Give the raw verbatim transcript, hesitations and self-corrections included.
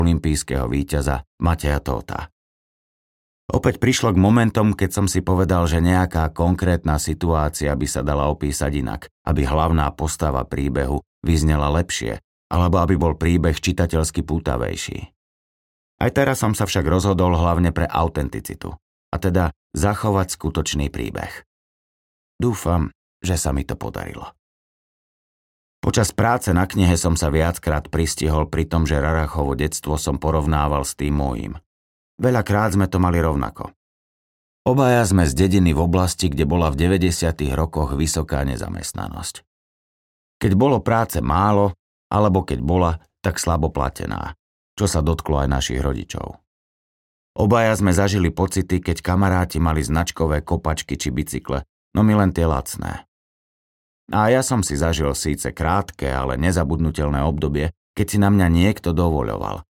olympijského víťaza Mateja Tóta. Opäť prišlo k momentom, keď som si povedal, že nejaká konkrétna situácia by sa dala opísať inak, aby hlavná postava príbehu vyznela lepšie, alebo aby bol príbeh čitateľsky pútavejší. Aj teraz som sa však rozhodol hlavne pre autenticitu, a teda zachovať skutočný príbeh. Dúfam, že sa mi to podarilo. Počas práce na knihe som sa viackrát pristihol pri tom, že Rarachovo detstvo som porovnával s tým môjim. Veľakrát sme to mali rovnako. Obaja sme z dediny v oblasti, kde bola v deväťdesiatych rokoch vysoká nezamestnanosť. Keď bolo práce málo, alebo keď bola, tak slabo platená, čo sa dotklo aj našich rodičov. Obaja sme zažili pocity, keď kamaráti mali značkové kopačky či bicykle, no my len tie lacné. A ja som si zažil síce krátke, ale nezabudnutelné obdobie, keď si na mňa niekto dovoľoval,